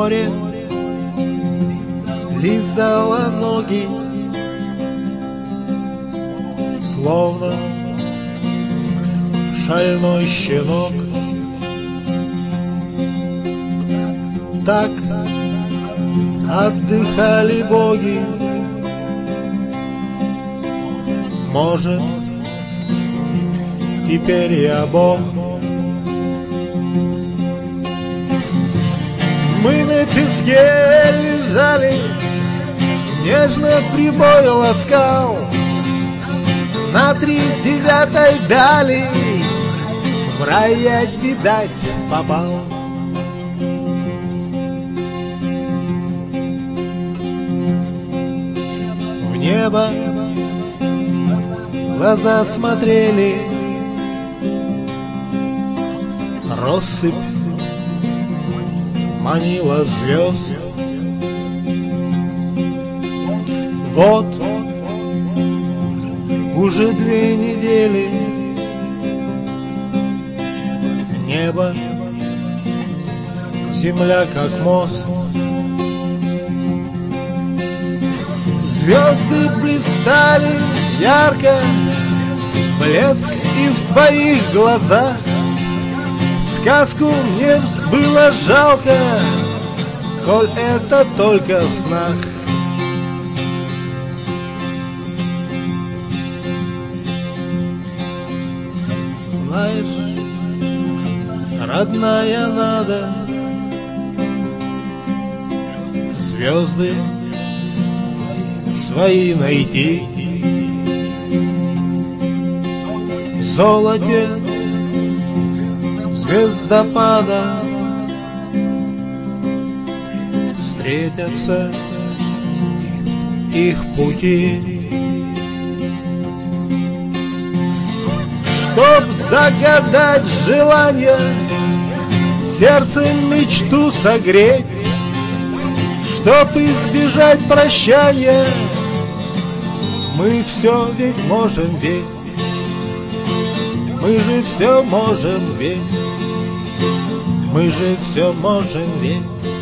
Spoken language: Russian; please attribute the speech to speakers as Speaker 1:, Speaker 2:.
Speaker 1: море лизало ноги, словно шальной щенок. Так отдыхали боги. Может, теперь я Бог. Мы на песке лежали, нежно прибой ласкал. На 39-й дали в рай я, видать, попал. В небо глаза смотрели, россыпь манила звезд. Вот уже 2 недели небо, земля как мост. Звезды блистали ярко, блеск и в твоих глазах. Сказку мне было жалко, коль это только в снах. Знаешь, родная, надо звезды свои найти. В золоте звездопада встретятся их пути. Чтоб загадать желание, сердцем мечту согреть, чтоб избежать прощания, мы все ведь можем, ведь мы же все можем, ведь мы же все можем, ведь.